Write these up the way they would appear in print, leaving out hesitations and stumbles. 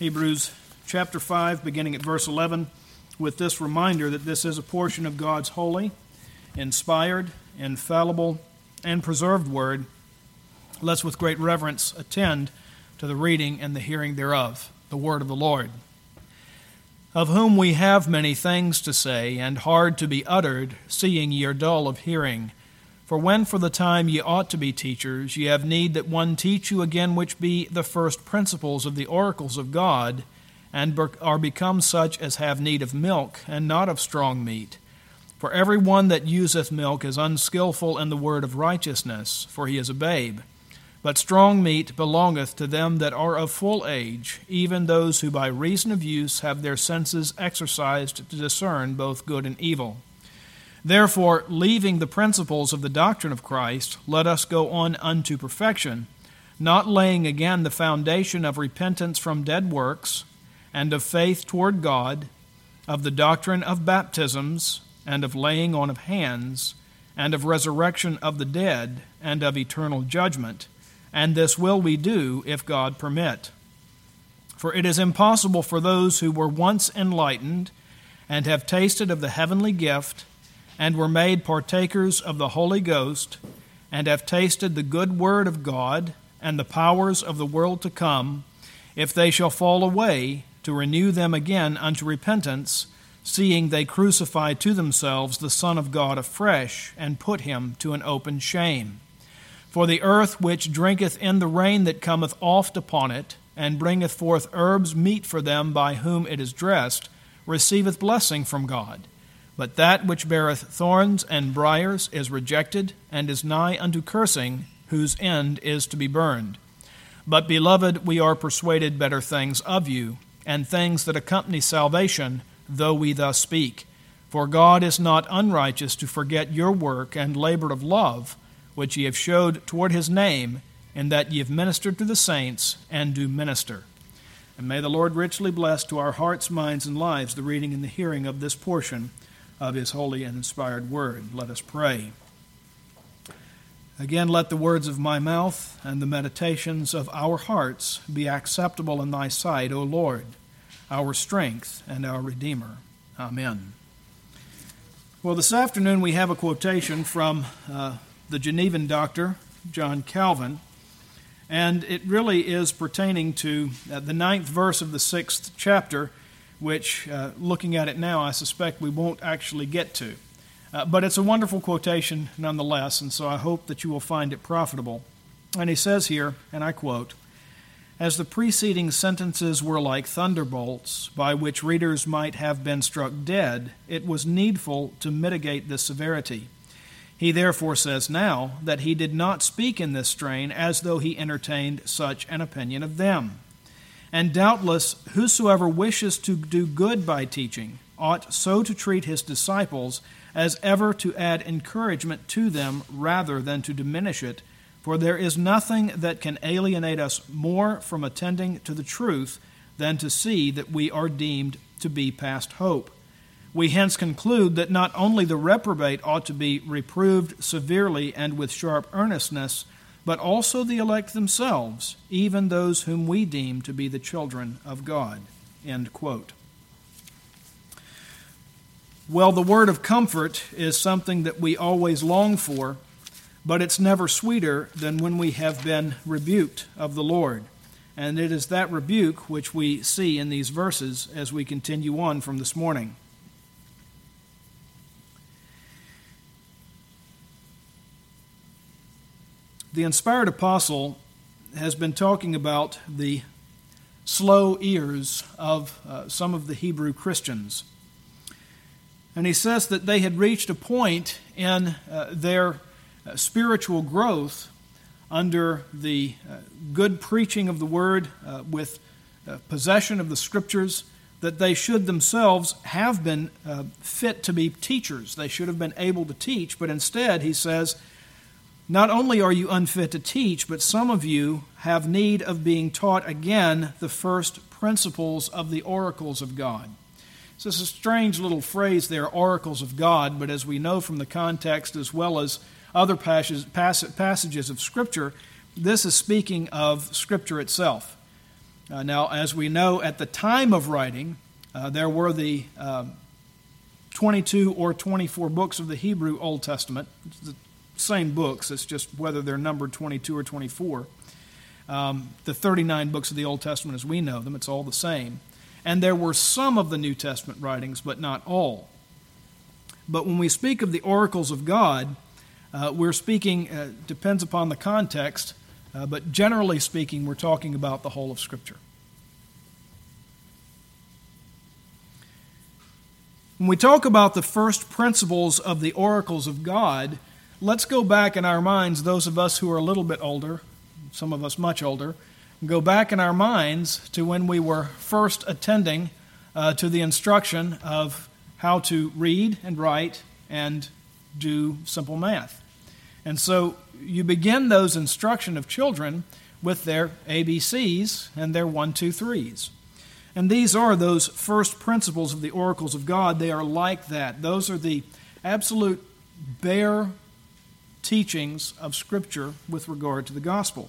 Hebrews chapter 5, beginning at verse 11, with this reminder that this is a portion of God's holy, inspired, infallible, and preserved word. Let's with great reverence attend to the reading and the hearing thereof, the word of the Lord. Of whom we have many things to say, and hard to be uttered, seeing ye are dull of hearing. For when for the time ye ought to be teachers, ye have need that one teach you again which be the first principles of the oracles of God, and are become such as have need of milk, and not of strong meat. For every one that useth milk is unskillful in the word of righteousness, for he is a babe. But strong meat belongeth to them that are of full age, even those who by reason of use have their senses exercised to discern both good and evil. Therefore, leaving the principles of the doctrine of Christ, let us go on unto perfection, not laying again the foundation of repentance from dead works, and of faith toward God, of the doctrine of baptisms, and of laying on of hands, and of resurrection of the dead, and of eternal judgment. And this will we do, if God permit. For it is impossible for those who were once enlightened, and have tasted of the heavenly gift, and were made partakers of the Holy Ghost, and have tasted the good word of God, and the powers of the world to come, if they shall fall away, to renew them again unto repentance, seeing they crucify to themselves the Son of God afresh, and put him to an open shame. For the earth which drinketh in the rain that cometh oft upon it, and bringeth forth herbs meet for them by whom it is dressed, receiveth blessing from God. But that which beareth thorns and briars is rejected, and is nigh unto cursing, whose end is to be burned. But, beloved, we are persuaded better things of you, and things that accompany salvation, though we thus speak. For God is not unrighteous to forget your work and labor of love, which ye have showed toward his name, in that ye have ministered to the saints, and do minister. And may the Lord richly bless to our hearts, minds, and lives the reading and the hearing of this portion of his holy and inspired word. Let us pray. Again, let the words of my mouth and the meditations of our hearts be acceptable in thy sight, O Lord, our strength and our Redeemer. Amen. Well, this afternoon we have a quotation from the Genevan doctor, John Calvin, and it really is pertaining to the 9th verse of the 6th chapter, which, looking at it now, I suspect we won't actually get to. But it's a wonderful quotation nonetheless, and so I hope that you will find it profitable. And he says here, and I quote, "As the preceding sentences were like thunderbolts, by which readers might have been struck dead, it was needful to mitigate this severity. He therefore says now that he did not speak in this strain as though he entertained such an opinion of them. And doubtless whosoever wishes to do good by teaching ought so to treat his disciples as ever to add encouragement to them rather than to diminish it, for there is nothing that can alienate us more from attending to the truth than to see that we are deemed to be past hope. We hence conclude that not only the reprobate ought to be reproved severely and with sharp earnestness, but also the elect themselves, even those whom we deem to be the children of God." End quote. Well, the word of comfort is something that we always long for, but it's never sweeter than when we have been rebuked of the Lord. And it is that rebuke which we see in these verses as we continue on from this morning. The inspired apostle has been talking about the slow ears of some of the Hebrew Christians. And he says that they had reached a point in their spiritual growth under the good preaching of the Word with possession of the Scriptures, that they should themselves have been fit to be teachers. They should have been able to teach, but instead, he says, not only are you unfit to teach, but some of you have need of being taught again the first principles of the oracles of God. So it's a strange little phrase there, oracles of God, but as we know from the context as well as other passages of Scripture, this is speaking of Scripture itself. Now, as we know, at the time of writing, there were the 22 or 24 books of the Hebrew Old Testament. It's the same books, it's just whether they're numbered 22 or 24. The 39 books of the Old Testament as we know them, it's all the same. And there were some of the New Testament writings, but not all. But when we speak of the oracles of God, we're speaking, depends upon the context, but generally speaking, we're talking about the whole of Scripture. When we talk about the first principles of the oracles of God, let's go back in our minds, those of us who are a little bit older, some of us much older, go back in our minds to when we were first attending to the instruction of how to read and write and do simple math. And so you begin those instruction of children with their ABCs and their 1, 2, 3s. And these are those first principles of the oracles of God. They are like that. Those are the absolute bare teachings of Scripture with regard to the gospel.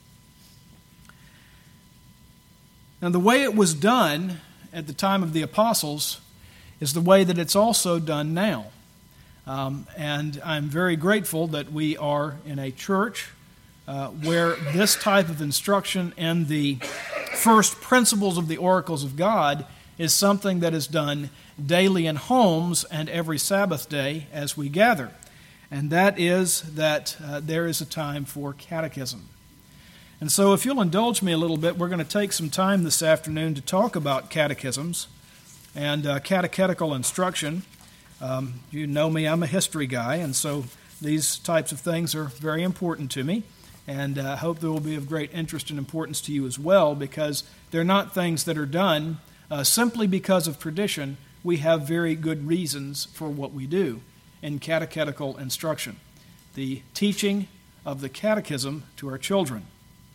Now, the way it was done at the time of the apostles is the way that it's also done now. And I'm very grateful that we are in a church where this type of instruction and the first principles of the oracles of God is something that is done daily in homes and every Sabbath day as we gather. And that is that there is a time for catechism. And so if you'll indulge me a little bit, we're going to take some time this afternoon to talk about catechisms and catechetical instruction. You know me, I'm a history guy, and so these types of things are very important to me, and I hope they will be of great interest and importance to you as well, because they're not things that are done simply because of tradition. We have very good reasons for what we do in catechetical instruction, the teaching of the catechism to our children.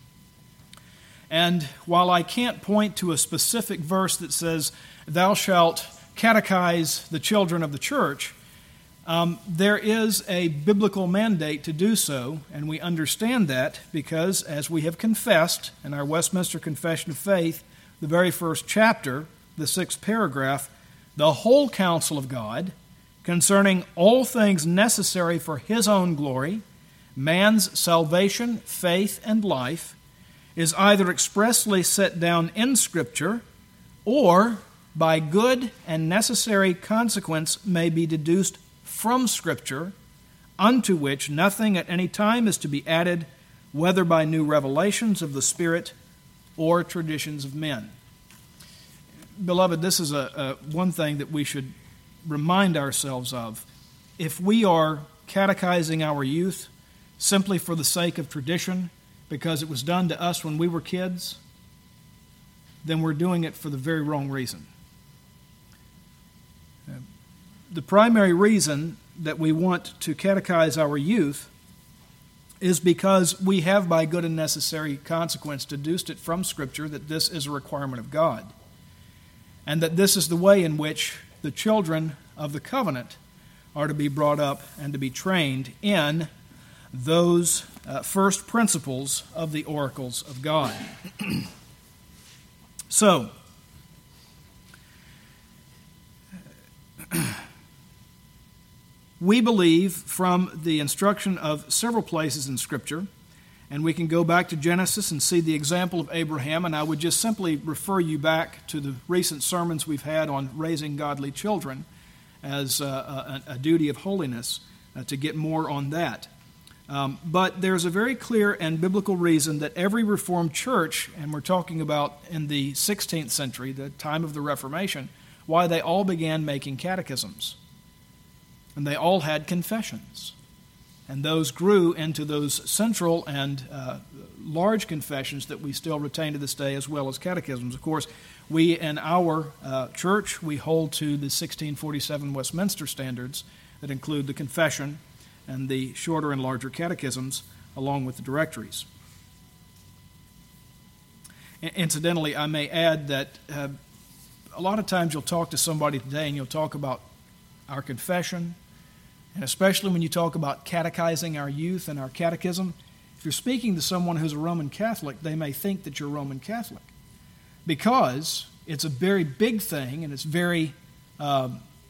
And while I can't point to a specific verse that says, "Thou shalt catechize the children of the church," there is a biblical mandate to do so, and we understand that because, as we have confessed in our Westminster Confession of Faith, the very first chapter, the 6th paragraph, the whole counsel of God concerning all things necessary for His own glory, man's salvation, faith, and life, is either expressly set down in Scripture or by good and necessary consequence may be deduced from Scripture, unto which nothing at any time is to be added, whether by new revelations of the Spirit or traditions of men. Beloved, this is one thing that we should remind ourselves of. If we are catechizing our youth simply for the sake of tradition, because it was done to us when we were kids, then we're doing it for the very wrong reason. The primary reason that we want to catechize our youth is because we have, by good and necessary consequence, deduced it from Scripture that this is a requirement of God, and that this is the way in which the children of the covenant are to be brought up and to be trained in those first principles of the oracles of God. So, we believe from the instruction of several places in Scripture, and we can go back to Genesis and see the example of Abraham, and I would just simply refer you back to the recent sermons we've had on raising godly children as a duty of holiness to get more on that. But there's a very clear and biblical reason that every Reformed church, and we're talking about in the 16th century, the time of the Reformation, why they all began making catechisms. And they all had confessions. And those grew into those central and large confessions that we still retain to this day, as well as catechisms. Of course, we in our church, we hold to the 1647 Westminster Standards that include the confession and the shorter and larger catechisms, along with the directories. Incidentally, I may add that a lot of times you'll talk to somebody today and you'll talk about our confession, and especially when you talk about catechizing our youth and our catechism, if you're speaking to someone who's a Roman Catholic, they may think that you're Roman Catholic. because it's a very big thing and it's a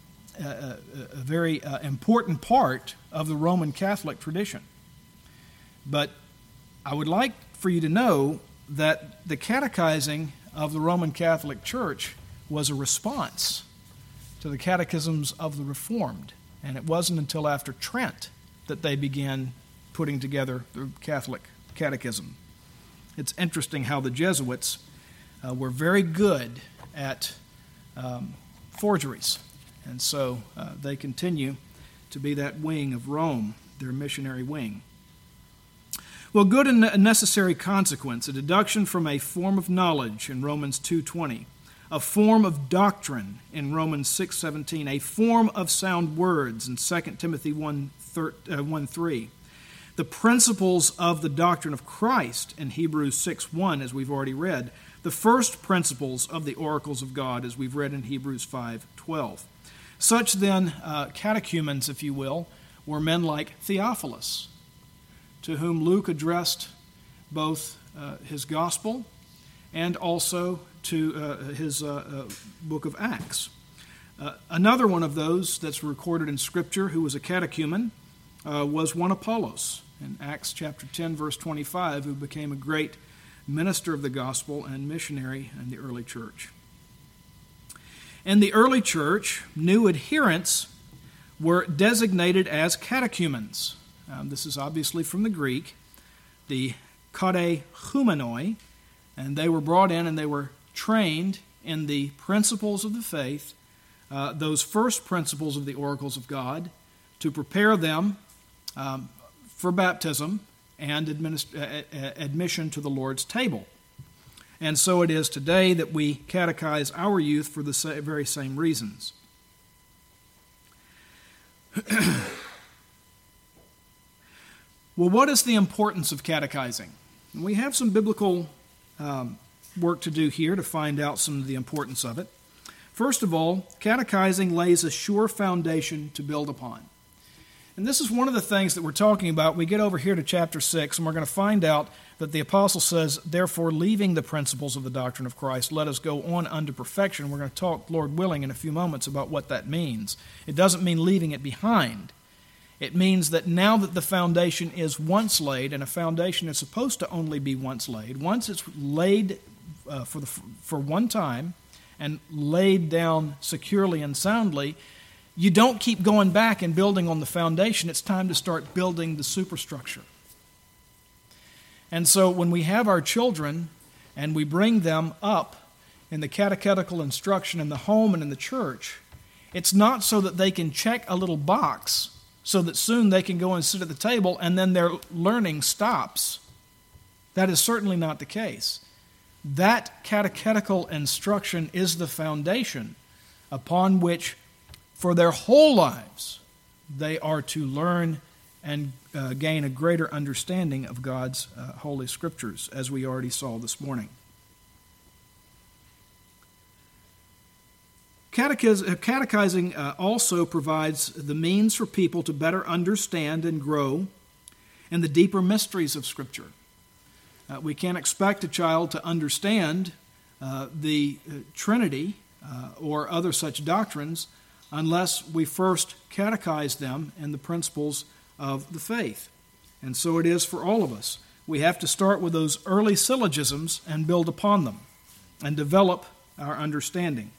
very important part of the Roman Catholic tradition. But I would like for you to know that the catechizing of the Roman Catholic Church was a response to the catechisms of the Reformed. And it wasn't until after Trent that they began putting together the Catholic Catechism. It's interesting how the Jesuits were very good at forgeries. And so they continue to be that wing of Rome, their missionary wing. Well, good and necessary consequence, a deduction from a form of knowledge in Romans 2:20, a form of doctrine in Romans 6:17, a form of sound words in 2 Timothy 1:3, the principles of the doctrine of Christ in Hebrews 6:1, as we've already read, the first principles of the oracles of God, as we've read in Hebrews 5:12. Such then catechumens, if you will, were men like Theophilus, to whom Luke addressed both his gospel and also to his book of Acts. Another one of those that's recorded in Scripture who was a catechumen was one Apollos in Acts chapter 10, verse 25, who became a great minister of the gospel and missionary in the early church. In the early church, new adherents were designated as catechumens. This is obviously from the Greek, the katechumenoi, and they were brought in and they were trained in the principles of the faith, those first principles of the oracles of God, to prepare them for baptism and admission to the Lord's table. And so it is today that we catechize our youth for the very same reasons. Well, what is the importance of catechizing? We have some biblical work to do here to find out some of the importance of it. First of all, catechizing lays a sure foundation to build upon. And this is one of the things that we're talking about. We get over here to chapter 6, and we're going to find out that the apostle says, therefore, leaving the principles of the doctrine of Christ, let us go on unto perfection. We're going to talk, Lord willing, in a few moments about what that means. It doesn't mean leaving it behind. It means that now that the foundation is once laid, and a foundation is supposed to only be once laid, once it's laid for one time and laid down securely and soundly, you don't keep going back and building on the foundation. It's time to start building the superstructure. And so when we have our children and we bring them up in the catechetical instruction in the home and in the church, it's not so that they can check a little box so that soon they can go and sit at the table and then their learning stops. That is certainly not the case. That catechetical instruction is the foundation upon which, for their whole lives, they are to learn and gain a greater understanding of God's Holy Scriptures, as we already saw this morning. Catechizing also provides the means for people to better understand and grow in the deeper mysteries of Scripture. We can't expect a child to understand the Trinity or other such doctrines unless we first catechize them in the principles of the faith. And so it is for all of us. We have to start with those early syllogisms and build upon them and develop our understanding.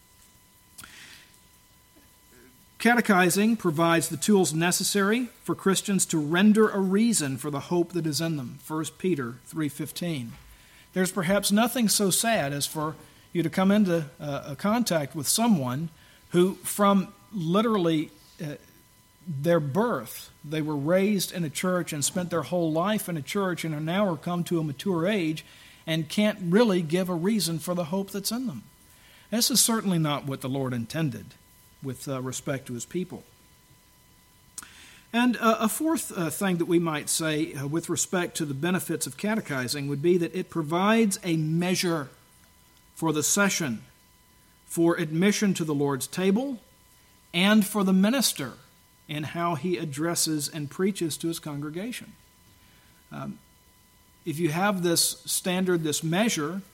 Catechizing provides the tools necessary for Christians to render a reason for the hope that is in them. 1 Peter 3:15. There's perhaps nothing so sad as for you to come into a contact with someone who from literally their birth, they were raised in a church and spent their whole life in a church and are now come to a mature age and can't really give a reason for the hope that's in them. This is certainly not what the Lord intended with respect to His people. And a fourth thing that we might say with respect to the benefits of catechizing would be that it provides a measure for the session, for admission to the Lord's table, and for the minister in how he addresses and preaches to his congregation. If you have this standard, this measure,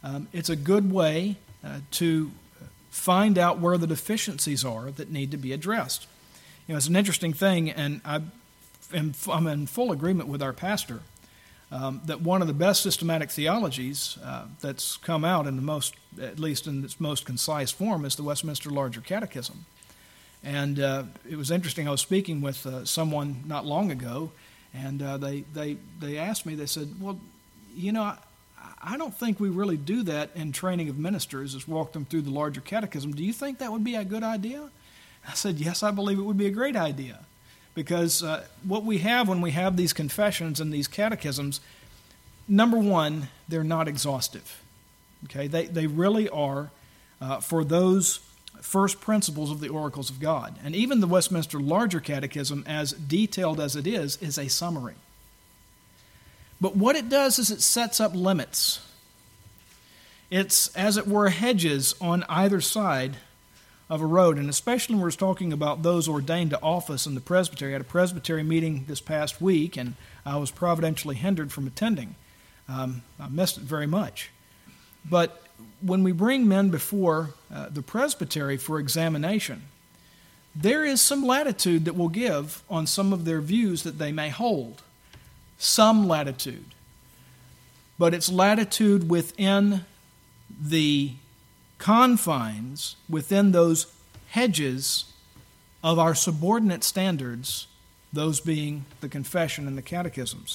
it's a good way to find out where the deficiencies are that need to be addressed. It's an interesting thing, and I'm in full agreement with our pastor that one of the best systematic theologies that's come out at least in its most concise form, is the Westminster Larger Catechism. And it was interesting. I was speaking with someone not long ago, and they asked me. They said, "Well, I don't think we really do that in training of ministers, is walk them through the Larger Catechism. Do you think that would be a good idea?" I said, "Yes, I believe it would be a great idea." Because what we have when we have these confessions and these catechisms, number one, they're not exhaustive. Okay, they really are for those first principles of the oracles of God. And even the Westminster Larger Catechism, as detailed as it is a summary. But what it does is it sets up limits. It's, as it were, hedges on either side of a road, and especially when we're talking about those ordained to office in the presbytery. I had a presbytery meeting this past week, and I was providentially hindered from attending. I missed it very much. But when we bring men before the presbytery for examination, there is some latitude that we'll give on some of their views that they may hold. Some latitude. But it's latitude within the confines, within those hedges of our subordinate standards, those being the confession and the catechisms.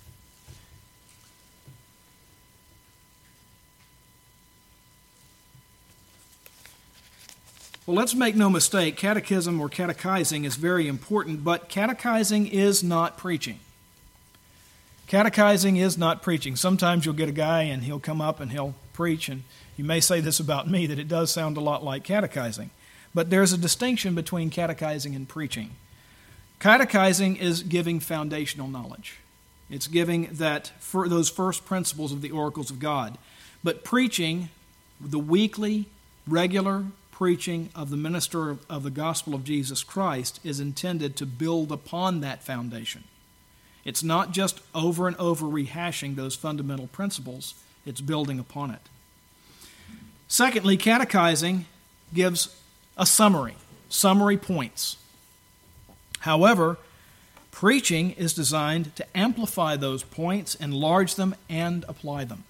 Well, let's make no mistake, catechism or catechizing is very important, but catechizing is not preaching. Catechizing is not preaching. Sometimes you'll get a guy and he'll come up and he'll preach, and you may say this about me, that it does sound a lot like catechizing. But there's a distinction between catechizing and preaching. Catechizing is giving foundational knowledge. It's giving that for those first principles of the oracles of God. But preaching, the weekly, regular preaching of the minister of the gospel of Jesus Christ, is intended to build upon that foundation. It's not just over and over rehashing those fundamental principles. It's building upon it. Secondly, catechizing gives a summary points. However, preaching is designed to amplify those points, enlarge them, and apply them.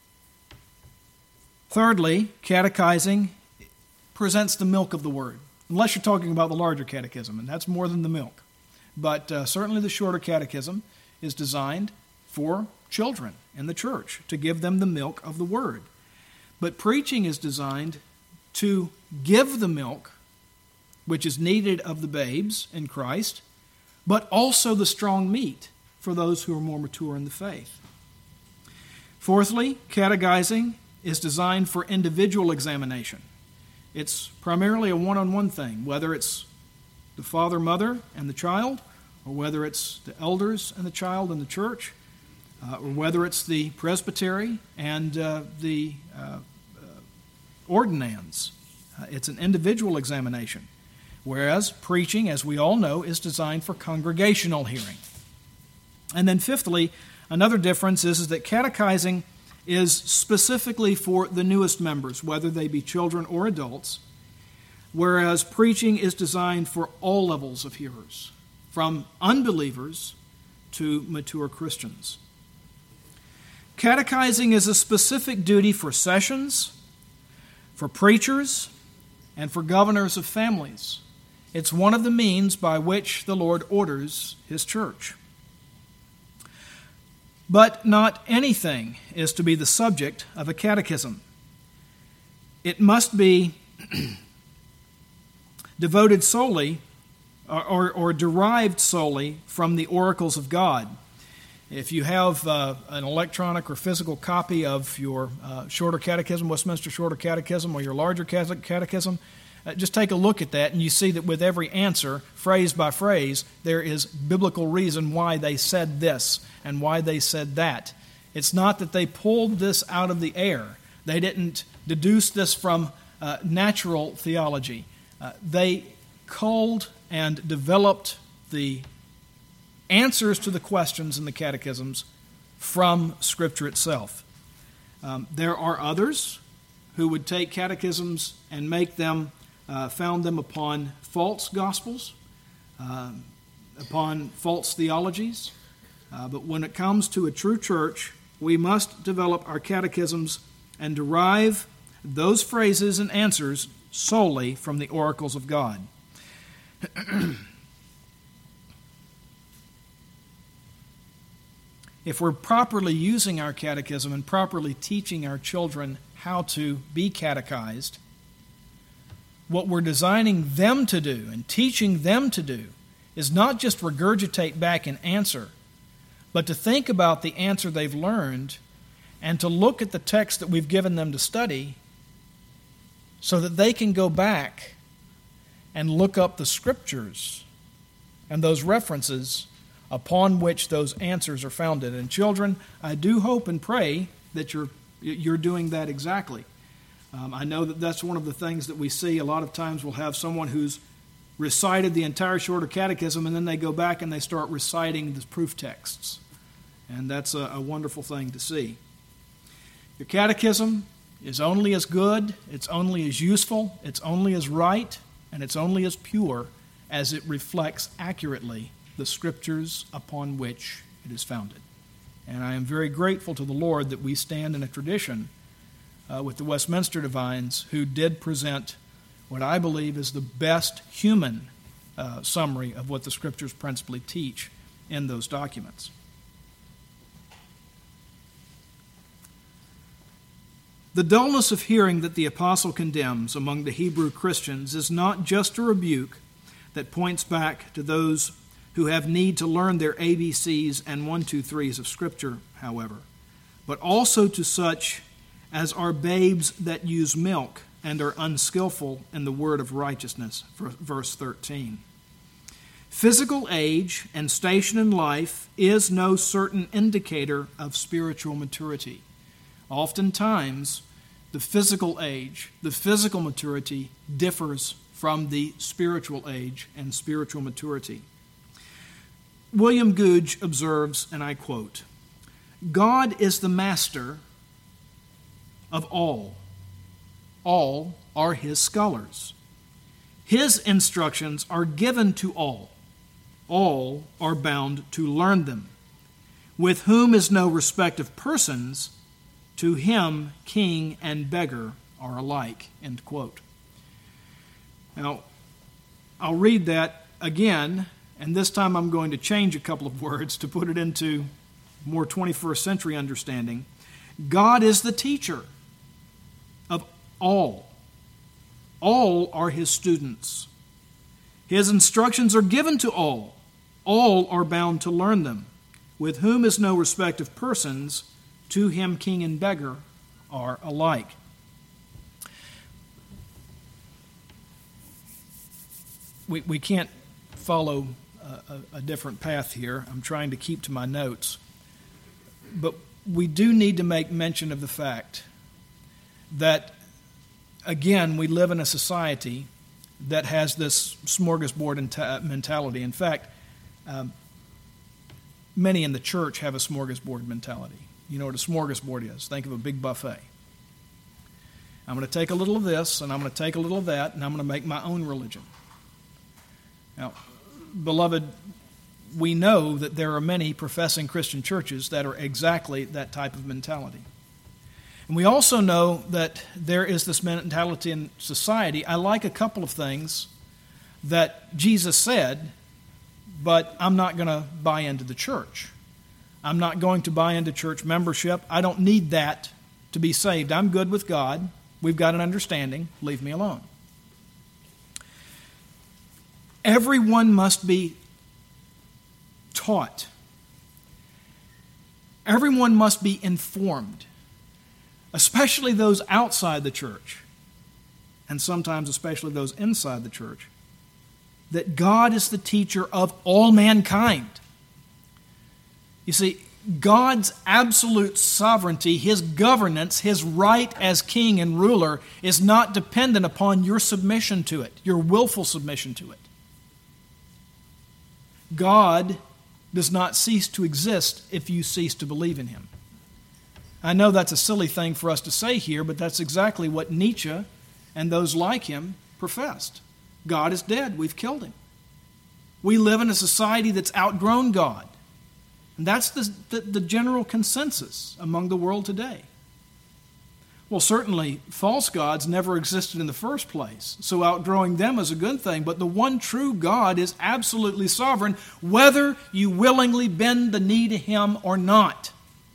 Thirdly, catechizing presents the milk of the Word, unless you're talking about the larger catechism, and that's more than the milk. But certainly the shorter catechism is designed for children in the church, to give them the milk of the Word. But preaching is designed to give the milk, which is needed of the babes in Christ, but also the strong meat for those who are more mature in the faith. Fourthly, catechizing is designed for individual examination. It's primarily a one-on-one thing, whether it's the father, mother, and the child, or whether it's the elders and the child in the church, or whether it's the presbytery and the ordinands. It's an individual examination, whereas preaching, as we all know, is designed for congregational hearing. And then fifthly, another difference is that catechizing is specifically for the newest members, whether they be children or adults, whereas preaching is designed for all levels of hearers, from unbelievers to mature Christians. Catechizing is a specific duty for sessions, for preachers, and for governors of families. It's one of the means by which the Lord orders His church. But not anything is to be the subject of a catechism. It must be devoted solely or derived solely from the oracles of God. If you have an electronic or physical copy of your shorter catechism, Westminster Shorter Catechism, or your larger catechism, just take a look at that, and you see that with every answer, phrase by phrase, there is biblical reason why they said this and why they said that. It's not that they pulled this out of the air. They didn't deduce this from natural theology. They culled and developed the answers to the questions in the catechisms from Scripture itself. There are others who would take catechisms and make them, found them upon false gospels, upon false theologies. But when it comes to a true church, we must develop our catechisms and derive those phrases and answers solely from the oracles of God. If we're properly using our catechism and properly teaching our children how to be catechized, what we're designing them to do and teaching them to do is not just regurgitate back an answer, but to think about the answer they've learned and to look at the text that we've given them to study so that they can go back and look up the Scriptures and those references upon which those answers are founded. And children, I do hope and pray that you're doing that exactly. I know that that's one of the things that we see. A lot of times we'll have someone who's recited the entire Shorter Catechism, and then they go back and they start reciting the proof texts. And that's a wonderful thing to see. Your catechism is only as good, it's only as useful, it's only as right, and it's only as pure as it reflects accurately the Scriptures upon which it is founded. And I am very grateful to the Lord that we stand in a tradition with the Westminster Divines who did present what I believe is the best human summary of what the Scriptures principally teach in those documents. The dullness of hearing that the apostle condemns among the Hebrew Christians is not just a rebuke that points back to those who have need to learn their ABCs and 1, 2, 3s of Scripture, however, but also to such as are babes that use milk and are unskillful in the word of righteousness, verse 13. Physical age and station in life is no certain indicator of spiritual maturity. Oftentimes, the physical age, the physical maturity differs from the spiritual age and spiritual maturity. William Gouge observes, and I quote, "God is the master of all. All are his scholars. His instructions are given to all. All are bound to learn them. With whom is no respect of persons, to him king and beggar are alike." End quote. Now, I'll read that again, and this time I'm going to change a couple of words to put it into more 21st century understanding. God is the teacher of all. All are his students. His instructions are given to all. All are bound to learn them. With whom is no respect of persons, to him king and beggar are alike. We can't follow a different path here. I'm trying to keep to my notes. But we do need to make mention of the fact that, again, we live in a society that has this smorgasbord mentality. In fact, many in the church have a smorgasbord mentality. You know what a smorgasbord is. Think of a big buffet. I'm going to take a little of this, and I'm going to take a little of that, and I'm going to make my own religion. Now, beloved, we know that there are many professing Christian churches that are exactly that type of mentality. And we also know that there is this mentality in society. I like a couple of things that Jesus said, but I'm not going to buy into the church. I'm not going to buy into church membership. I don't need that to be saved. I'm good with God. We've got an understanding. Leave me alone. Everyone must be taught. Everyone must be informed, especially those outside the church, and sometimes especially those inside the church, that God is the teacher of all mankind. You see, God's absolute sovereignty, his governance, his right as king and ruler is not dependent upon your submission to it, your willful submission to it. God does not cease to exist if you cease to believe in him. I know that's a silly thing for us to say here, but that's exactly what Nietzsche and those like him professed. God is dead. We've killed him. We live in a society that's outgrown God. And that's the general consensus among the world today. Well, certainly, false gods never existed in the first place, so outgrowing them is a good thing, but the one true God is absolutely sovereign, whether you willingly bend the knee to him or not.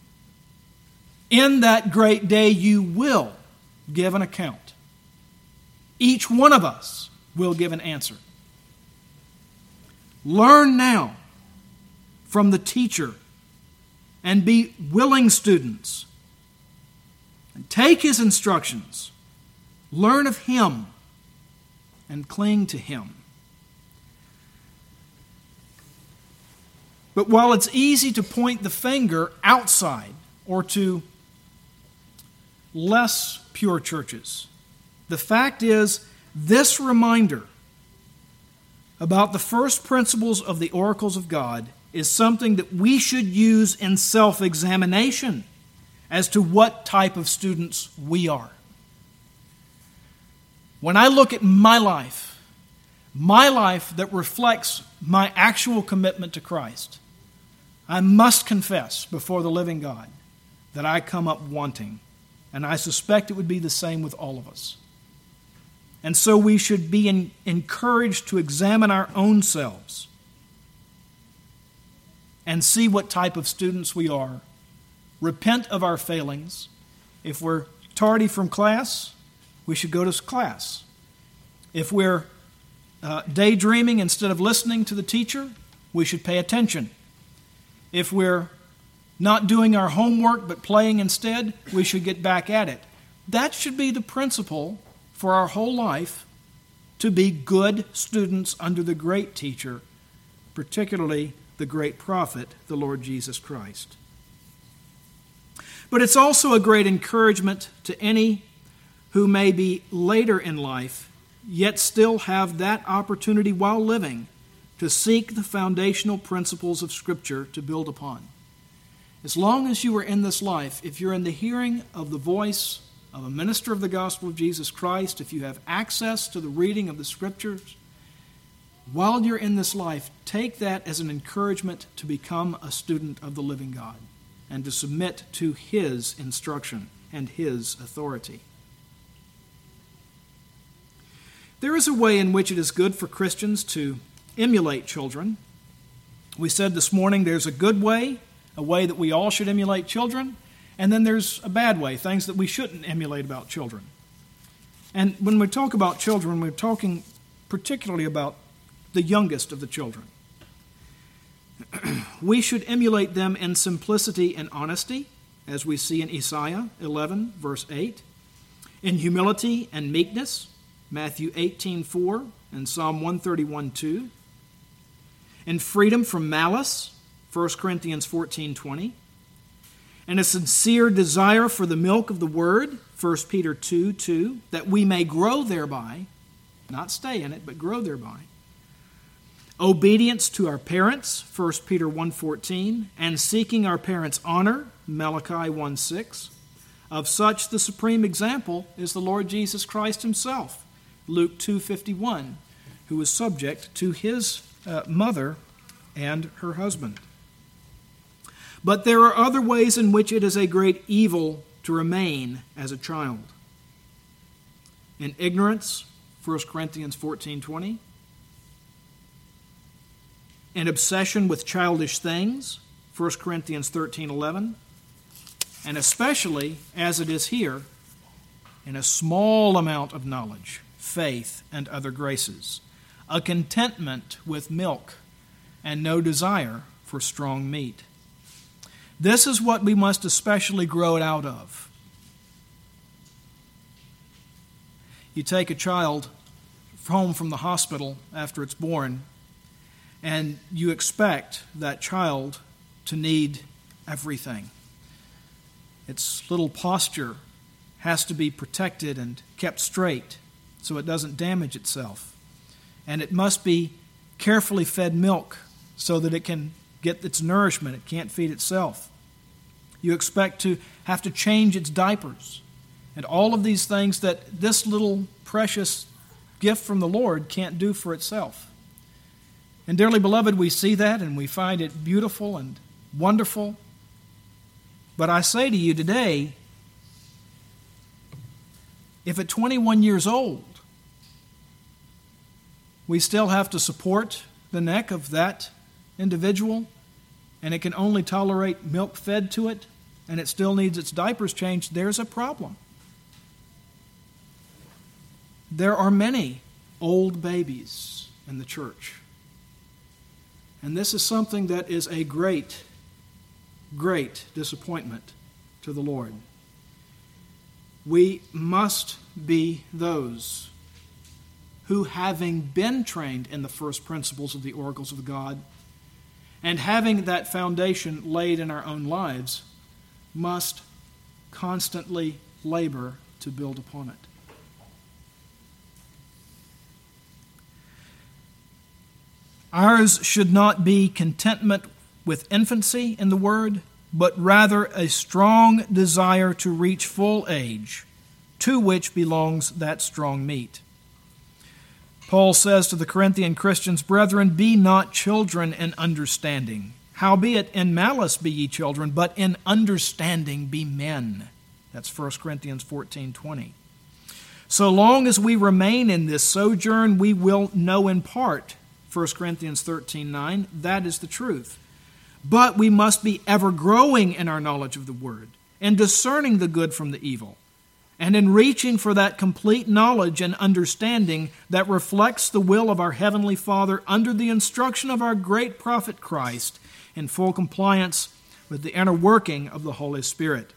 In that great day, you will give an account. Each one of us will give an answer. Learn now from the teacher and be willing students. And take his instructions. Learn of him and cling to him. But while it's easy to point the finger outside or to less pure churches, the fact is this reminder about the first principles of the oracles of God is something that we should use in self-examination as to what type of students we are. When I look at my life that reflects my actual commitment to Christ, I must confess before the living God that I come up wanting, and I suspect it would be the same with all of us. And so we should be encouraged to examine our own selves and see what type of students we are. Repent of our failings. If we're tardy from class, we should go to class. If we're daydreaming instead of listening to the teacher, we should pay attention. If we're not doing our homework but playing instead, we should get back at it. That should be the principle for our whole life, to be good students under the great teacher, particularly the great prophet, the Lord Jesus Christ. But it's also a great encouragement to any who may be later in life, yet still have that opportunity while living to seek the foundational principles of Scripture to build upon. As long as you are in this life, if you're in the hearing of the voice of a minister of the gospel of Jesus Christ, if you have access to the reading of the Scriptures, while you're in this life, take that as an encouragement to become a student of the living God and to submit to his instruction and his authority. There is a way in which it is good for Christians to emulate children. We said this morning there's a good way, a way that we all should emulate children, and then there's a bad way, things that we shouldn't emulate about children. And when we talk about children, we're talking particularly about the youngest of the children. We should emulate them in simplicity and honesty, as we see in Isaiah 11, verse 8, in humility and meekness, Matthew 18:4 and Psalm 131:2, in freedom from malice, 1 Corinthians 14:20, and a sincere desire for the milk of the Word, 1 Peter 2:2, that we may grow thereby, not stay in it, but grow thereby. Obedience to our parents, 1 Peter 1:14, and seeking our parents' honor, Malachi 1:6. Of such the supreme example is the Lord Jesus Christ himself, Luke 2:51, who was subject to his mother and her husband. But there are other ways in which it is a great evil to remain as a child. In ignorance, 1 Corinthians 14:20. In obsession with childish things, 1 Corinthians 13:11. And especially, as it is here, in a small amount of knowledge, faith, and other graces, a contentment with milk, and no desire for strong meat. This is what we must especially grow it out of. You take a child home from the hospital after it's born, and you expect that child to need everything. Its little posture has to be protected and kept straight so it doesn't damage itself. And it must be carefully fed milk so that it can get its nourishment. It can't feed itself. You expect to have to change its diapers. And all of these things that this little precious gift from the Lord can't do for itself. And dearly beloved, we see that and we find it beautiful and wonderful. But I say to you today, if at 21 years old, we still have to support the neck of that individual, and it can only tolerate milk fed to it, and it still needs its diapers changed, there's a problem. There are many old babies in the church. And this is something that is a great, great disappointment to the Lord. We must be those who, having been trained in the first principles of the oracles of God, and having that foundation laid in our own lives, must constantly labor to build upon it. Ours should not be contentment with infancy in the Word, but rather a strong desire to reach full age, to which belongs that strong meat. Paul says to the Corinthian Christians, "Brethren, be not children in understanding. Howbeit in malice be ye children, but in understanding be men." That's 1 Corinthians 14:20. So long as we remain in this sojourn, we will know in part. 1 Corinthians 13:9, that is the truth. But we must be ever growing in our knowledge of the Word, and discerning the good from the evil, and in reaching for that complete knowledge and understanding that reflects the will of our Heavenly Father under the instruction of our great prophet Christ, in full compliance with the inner working of the Holy Spirit.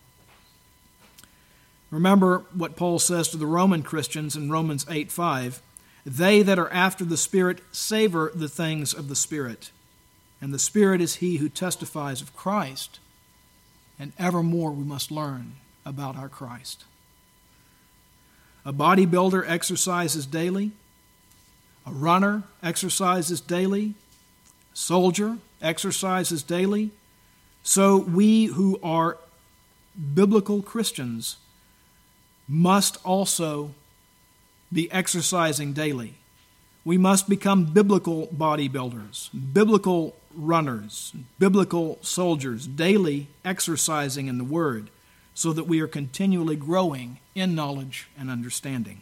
Remember what Paul says to the Roman Christians in Romans 8:5, "They that are after the Spirit savor the things of the Spirit, and the Spirit is he who testifies of Christ." And evermore we must learn about our Christ. A bodybuilder exercises daily. A runner exercises daily. A soldier exercises daily. So we who are biblical Christians must also be exercising daily. We must become biblical bodybuilders, biblical runners, biblical soldiers, daily exercising in the Word, so that we are continually growing in knowledge and understanding.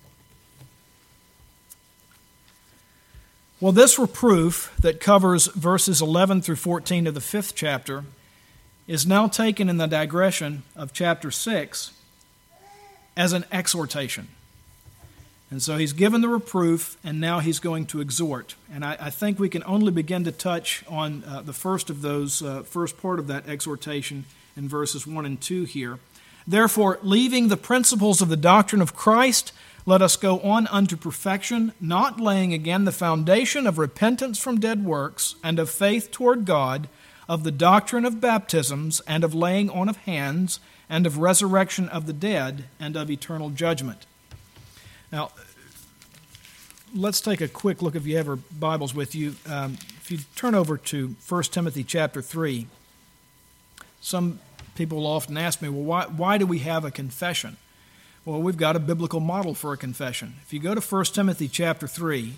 Well, this reproof that covers verses 11 through 14 of the 5th chapter is now taken in the digression of chapter 6 as an exhortation. And so he's given the reproof, and now he's going to exhort. And I think we can only begin to touch on the first of those, first part of that exhortation in verses 1 and 2 here. "Therefore, leaving the principles of the doctrine of Christ, let us go on unto perfection, not laying again the foundation of repentance from dead works, and of faith toward God, of the doctrine of baptisms, and of laying on of hands, and of resurrection of the dead, and of eternal judgment." Now, let's take a quick look, if you have your Bibles with you. If you turn over to 1 Timothy chapter 3, some people often ask me, well, why do we have a confession? Well, we've got a biblical model for a confession. If you go to 1 Timothy chapter 3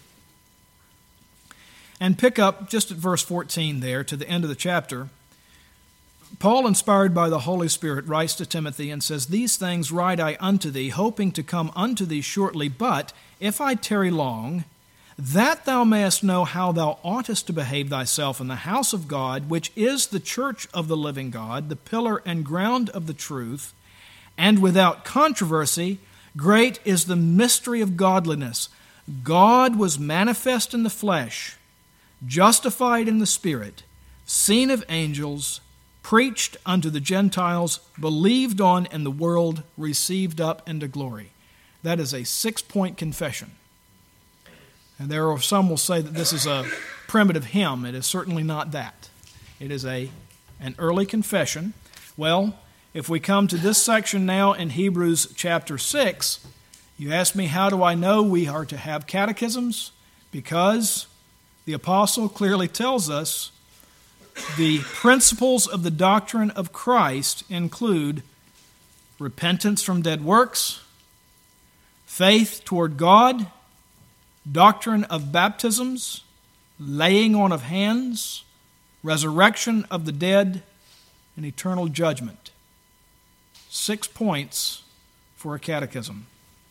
and pick up just at verse 14 there to the end of the chapter, Paul, inspired by the Holy Spirit, writes to Timothy and says, "These things write I unto thee, hoping to come unto thee shortly. But if I tarry long, that thou mayest know how thou oughtest to behave thyself in the house of God, which is the church of the living God, the pillar and ground of the truth. And without controversy, great is the mystery of godliness. God was manifest in the flesh, justified in the Spirit, seen of angels, preached unto the Gentiles, believed on in the world, received up into glory." That is a 6-point confession. And there are some will say that this is a primitive hymn. It is certainly not that. It is an early confession. Well, if we come to this section now in Hebrews chapter 6, you ask me, how do I know we are to have catechisms? Because the apostle clearly tells us The principles of the doctrine of Christ include repentance from dead works, faith toward God, doctrine of baptisms, laying on of hands, resurrection of the dead, and eternal judgment. 6 points for a catechism.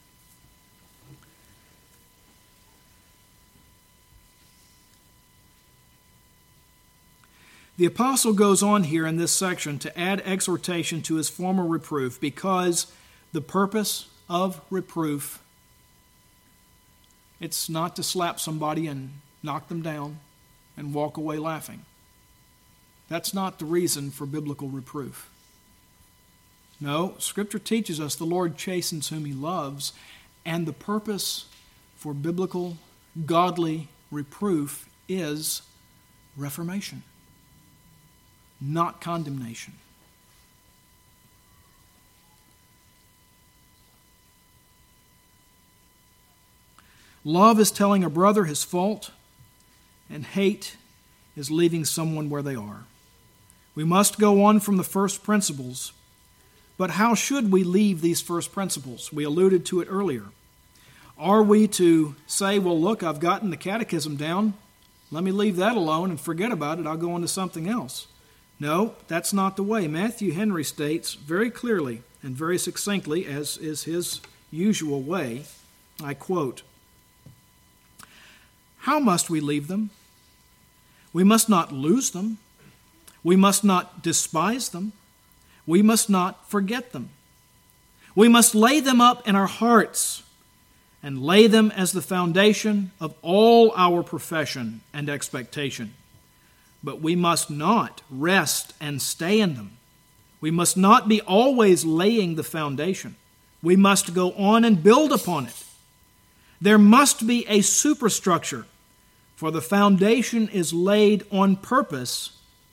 The apostle goes on here in this section to add exhortation to his former reproof, because the purpose of reproof, it's not to slap somebody and knock them down and walk away laughing. That's not the reason for biblical reproof. No, Scripture teaches us the Lord chastens whom He loves, and the purpose for biblical, godly reproof is reformation, not condemnation. Love is telling a brother his fault, and hate is leaving someone where they are. We must go on from the first principles, but how should we leave these first principles? We alluded to it earlier. Are we to say, well, look, I've gotten the catechism down, let me leave that alone and forget about it, I'll go on to something else? No, that's not the way. Matthew Henry states very clearly and very succinctly, as is his usual way, I quote, "How must we leave them? We must not lose them. We must not despise them. We must not forget them. We must lay them up in our hearts and lay them as the foundation of all our profession and expectation. But we must not rest and stay in them. We must not be always laying the foundation. We must go on and build upon it. There must be a superstructure, for the foundation is laid on purpose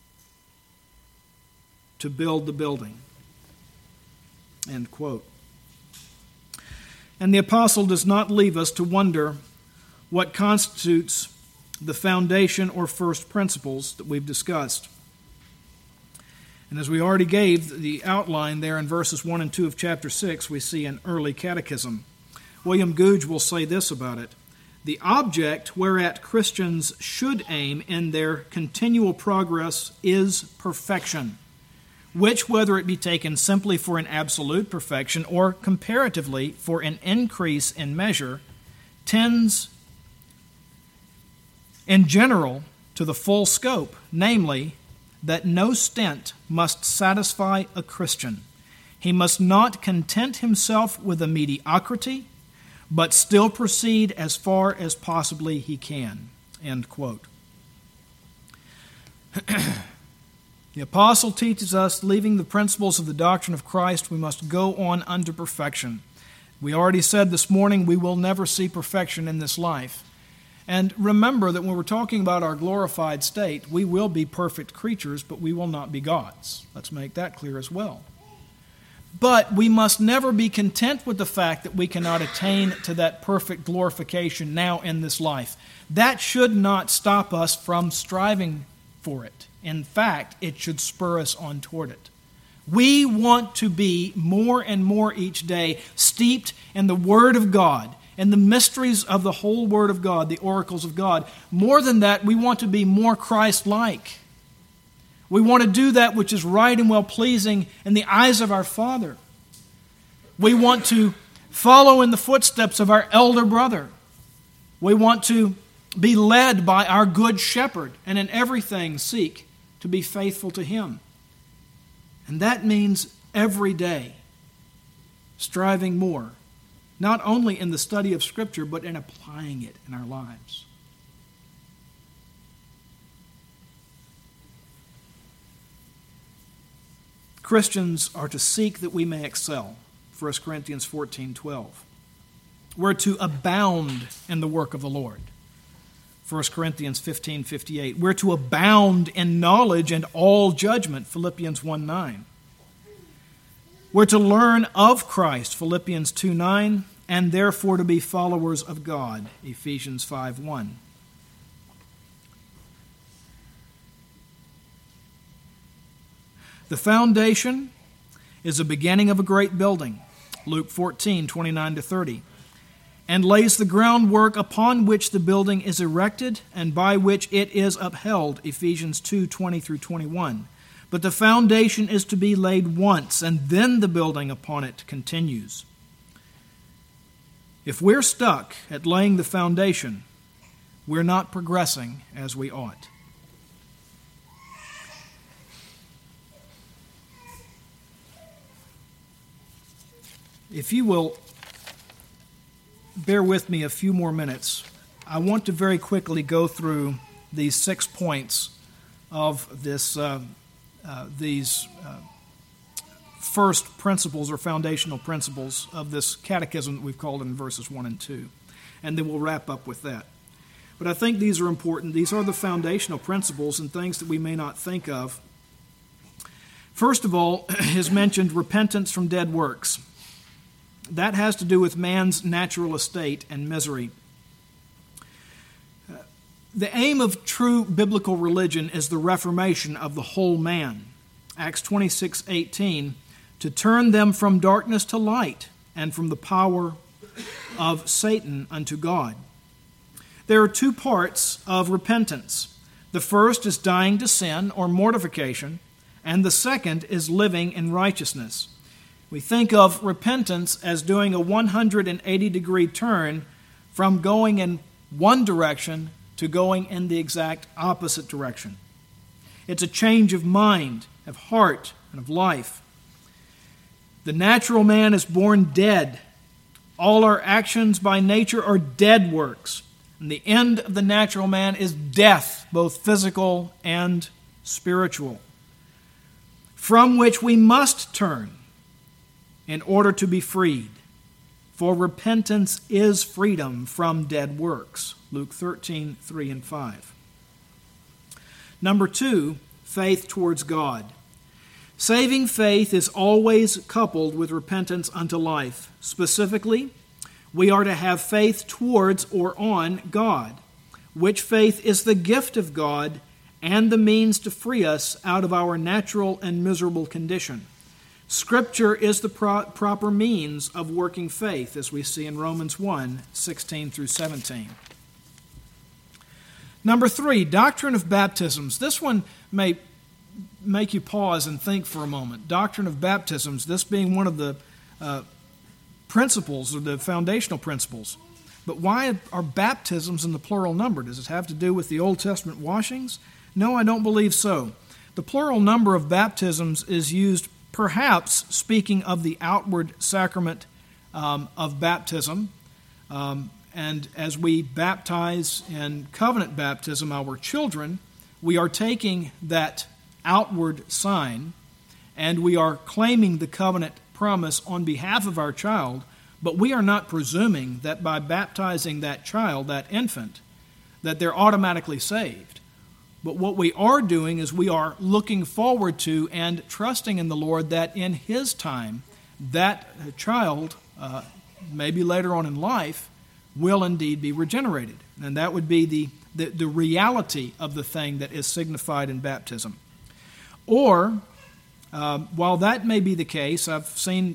to build the building." End quote. And the apostle does not leave us to wonder what constitutes the foundation or first principles that we've discussed. And as we already gave the outline there in verses 1 and 2 of chapter 6, we see an early catechism. William Gouge will say this about it: "The object whereat Christians should aim in their continual progress is perfection, which, whether it be taken simply for an absolute perfection or comparatively for an increase in measure, tends in general to the full scope, namely, that no stint must satisfy a Christian. He must not content himself with a mediocrity, but still proceed as far as possibly he can." End quote. The apostle teaches us, leaving the principles of the doctrine of Christ, we must go on unto perfection. We already said this morning we will never see perfection in this life. And remember that when we're talking about our glorified state, we will be perfect creatures, but we will not be gods. Let's make that clear as well. But we must never be content with the fact that we cannot attain to that perfect glorification now in this life. That should not stop us from striving for it. In fact, it should spur us on toward it. We want to be more and more each day steeped in the Word of God and the mysteries of the whole Word of God, the oracles of God. More than that, we want to be more Christ-like. We want to do that which is right and well-pleasing in the eyes of our Father. We want to follow in the footsteps of our elder brother. We want to be led by our good shepherd, and in everything seek to be faithful to Him. And that means every day striving more, not only in the study of Scripture, but in applying it in our lives. Christians are to seek that we may excel. 1 Corinthians 14:12. We're to abound in the work of the Lord. 1 Corinthians 15:58. We're to abound in knowledge and all judgment. Philippians 1:9. We're to learn of Christ. Philippians 2:9. And therefore to be followers of God. Ephesians 5:1. The foundation is the beginning of a great building, Luke 14:29-30, and lays the groundwork upon which the building is erected and by which it is upheld, Ephesians 2:20-21. But the foundation is to be laid once, and then the building upon it continues. If we're stuck at laying the foundation, we're not progressing as we ought. If you will bear with me a few more minutes, I want to very quickly go through these 6 points of these first principles or foundational principles of this catechism that we've called in verses 1 and 2. And then we'll wrap up with that. But I think these are important. These are the foundational principles and things that we may not think of. First of all is mentioned repentance from dead works. That has to do with man's natural estate and misery. The aim of true biblical religion is the reformation of the whole man. Acts 26:18, to turn them from darkness to light and from the power of Satan unto God. There are 2 parts of repentance. The first is dying to sin or mortification, and the second is living in righteousness. We think of repentance as doing a 180-degree turn from going in one direction to going in the exact opposite direction. It's a change of mind, of heart, and of life. The natural man is born dead. All our actions by nature are dead works. And the end of the natural man is death, both physical and spiritual, from which we must turn in order to be freed. For repentance is freedom from dead works. Luke 13:3 and 5. Number 2, faith towards God. Saving faith is always coupled with repentance unto life. Specifically, we are to have faith towards or on God, which faith is the gift of God and the means to free us out of our natural and miserable condition. Scripture is the proper means of working faith, as we see in Romans 1:16-17. Number 3, doctrine of baptisms. This one may make you pause and think for a moment. Doctrine of baptisms, this being one of the principles or the foundational principles. But why are baptisms in the plural number? Does it have to do with the Old Testament washings? No, I don't believe so. The plural number of baptisms is used perhaps speaking of the outward sacrament of baptism. And as we baptize in covenant baptism our children, we are taking that outward sign and we are claiming the covenant promise on behalf of our child, but we are not presuming that by baptizing that child, that infant, that they're automatically saved. But what we are doing is we are looking forward to and trusting in the Lord that in His time, that child, maybe later on in life, will indeed be regenerated. And that would be the reality of the thing that is signified in baptism. Or, while that may be the case, I've seen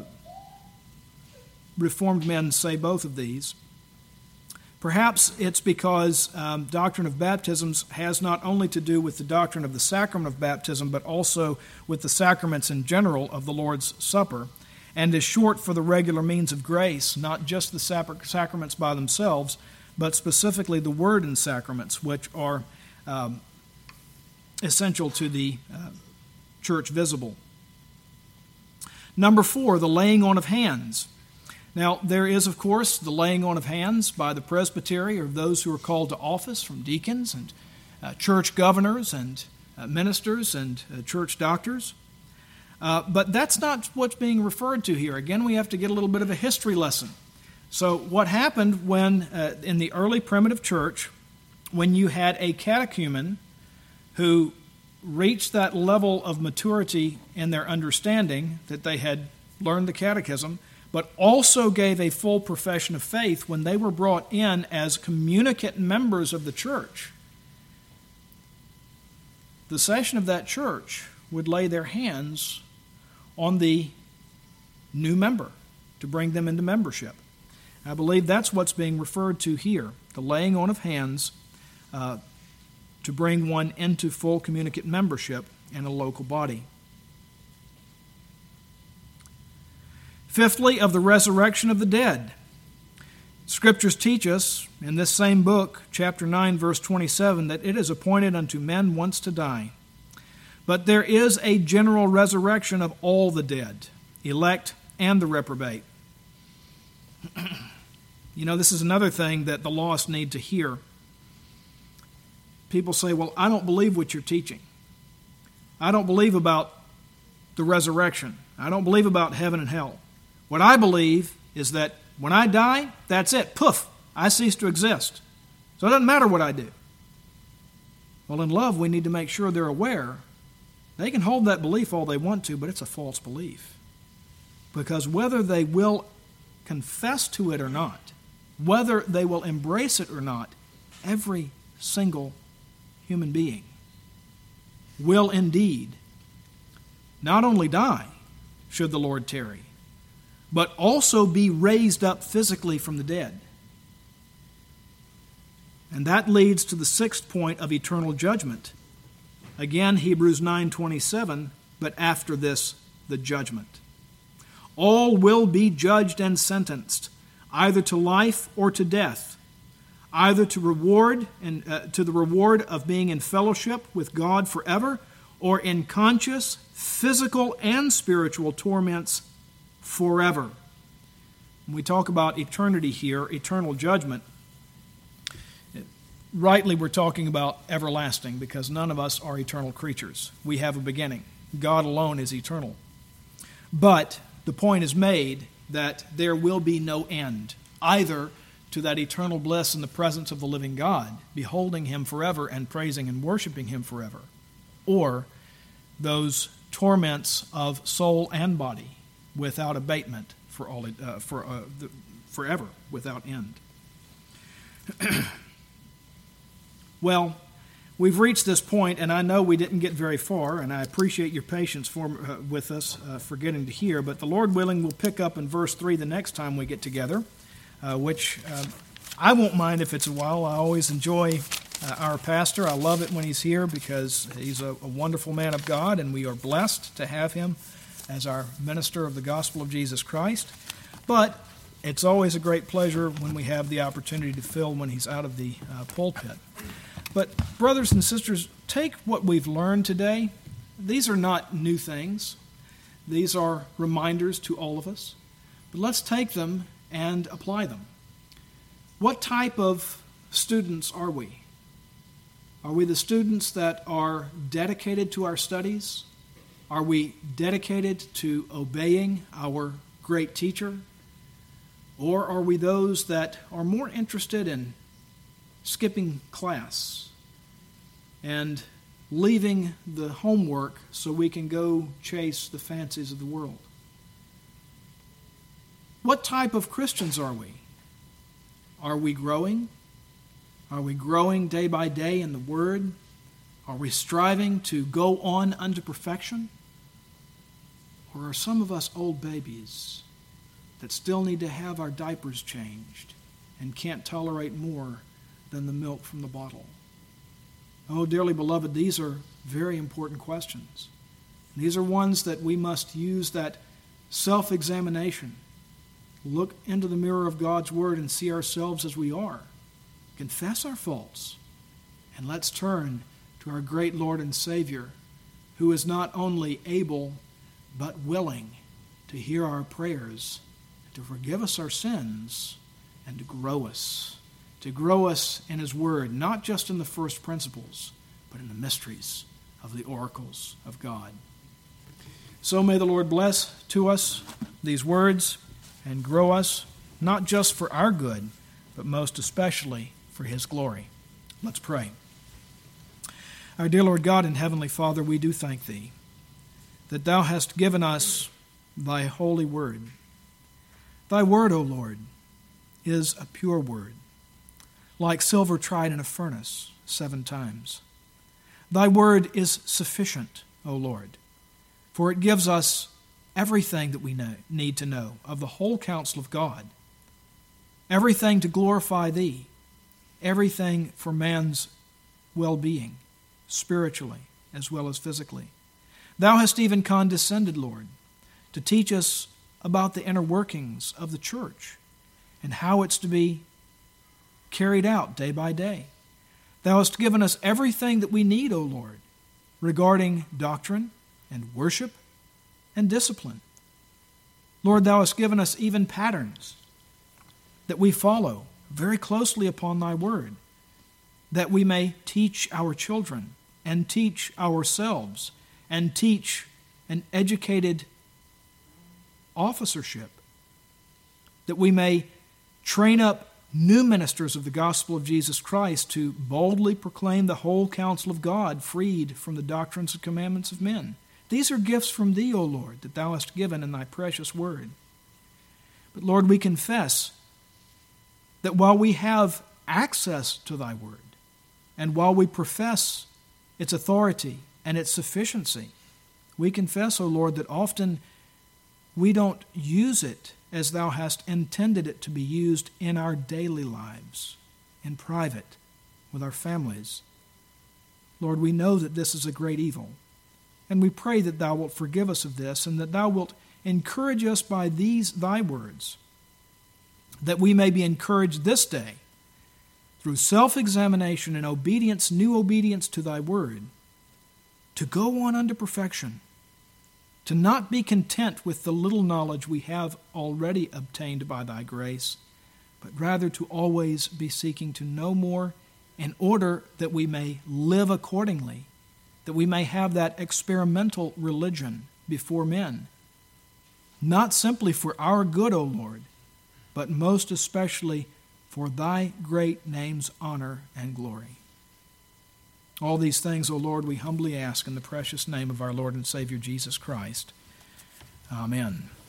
Reformed men say both of these. Perhaps it's because doctrine of baptisms has not only to do with the doctrine of the sacrament of baptism, but also with the sacraments in general of the Lord's Supper, and is short for the regular means of grace, not just the sacraments by themselves, but specifically the word and sacraments, which are essential to the church visible. Number 4, the laying on of hands. Now, there is, of course, the laying on of hands by the presbytery or those who are called to office, from deacons and church governors and ministers and church doctors. But that's not what's being referred to here. Again, we have to get a little bit of a history lesson. So what happened when, in the early primitive church, when you had a catechumen who reached that level of maturity in their understanding that they had learned the catechism, but also gave a full profession of faith when they were brought in as communicant members of the church, the session of that church would lay their hands on the new member to bring them into membership. I believe that's what's being referred to here, the laying on of hands to bring one into full communicant membership in a local body. Fifthly, of the resurrection of the dead. Scriptures teach us in this same book, chapter 9, verse 27, that it is appointed unto men once to die. But there is a general resurrection of all the dead, elect and the reprobate. You know, this is another thing that the lost need to hear. People say, well, I don't believe what you're teaching. I don't believe about the resurrection. I don't believe about heaven and hell. What I believe is that when I die, that's it. Poof, I cease to exist. So it doesn't matter what I do. Well, in love, we need to make sure they're aware. They can hold that belief all they want to, but it's a false belief. Because whether they will confess to it or not, whether they will embrace it or not, every single human being will indeed not only die, should the Lord tarry, but also be raised up physically from the dead. And that leads to the sixth point of eternal judgment. Again, Hebrews 9:27, but after this, the judgment. All will be judged and sentenced, either to life or to death, either to the reward of being in fellowship with God forever, or in conscious, physical, and spiritual torments forever. When we talk about eternity here, eternal judgment, rightly we're talking about everlasting, because none of us are eternal creatures. We have a beginning. God alone is eternal. But the point is made that there will be no end, either to that eternal bliss in the presence of the living God, beholding Him forever and praising and worshiping Him forever, or those torments of soul and body without abatement forever, without end. Well, we've reached this point, and I know we didn't get very far, and I appreciate your patience with us for getting to here, but the Lord willing, we'll pick up in verse 3 the next time we get together, which I won't mind if it's a while. I always enjoy our pastor. I love it when he's here because he's a wonderful man of God, and we are blessed to have him as our minister of the gospel of Jesus Christ. But it's always a great pleasure when we have the opportunity to fill when he's out of the pulpit. But brothers and sisters, take what we've learned today. These are not new things. These are reminders to all of us. But let's take them and apply them. What type of students are we? Are we the students that are dedicated to our studies? Are we dedicated to obeying our great teacher? Or are we those that are more interested in skipping class and leaving the homework so we can go chase the fancies of the world? What type of Christians are we? Are we growing? Are we growing day by day in the Word? Are we striving to go on unto perfection? Or are some of us old babies that still need to have our diapers changed and can't tolerate more than the milk from the bottle? Oh, dearly beloved, these are very important questions. These are ones that we must use that self-examination. Look into the mirror of God's Word and see ourselves as we are. Confess our faults. And let's turn to our great Lord and Savior, who is not only able but willing to hear our prayers, to forgive us our sins, and to grow us in His Word, not just in the first principles, but in the mysteries of the oracles of God. So may the Lord bless to us these words and grow us, not just for our good, but most especially for His glory. Let's pray. Our dear Lord God and Heavenly Father, we do thank Thee that Thou hast given us Thy holy word. Thy word, O Lord, is a pure word, like silver tried in a furnace 7 times. Thy word is sufficient, O Lord, For it gives us everything that we need to know of the whole counsel of God, everything to glorify Thee, everything for man's well-being, spiritually as well as physically. Thou hast even condescended, Lord, to teach us about the inner workings of the church and how it's to be carried out day by day. Thou hast given us everything that we need, O Lord, regarding doctrine and worship and discipline. Lord, Thou hast given us even patterns that we follow very closely upon Thy word, that we may teach our children and teach ourselves and teach an educated officership, that we may train up new ministers of the gospel of Jesus Christ to boldly proclaim the whole counsel of God, freed from the doctrines and commandments of men. These are gifts from Thee, O Lord, that Thou hast given in Thy precious word. But Lord, we confess that while we have access to Thy word, and while we profess its authority and its sufficiency, we confess, O Lord, that often we don't use it as Thou hast intended it to be used in our daily lives, in private, with our families. Lord, we know that this is a great evil, and we pray that Thou wilt forgive us of this, and that Thou wilt encourage us by these Thy words, that we may be encouraged this day through self-examination and obedience, new obedience to Thy word, to go on unto perfection, to not be content with the little knowledge we have already obtained by Thy grace, but rather to always be seeking to know more, in order that we may live accordingly, that we may have that experimental religion before men, not simply for our good, O Lord, but most especially for Thy great name's honor and glory. All these things, O Lord, we humbly ask in the precious name of our Lord and Savior Jesus Christ. Amen.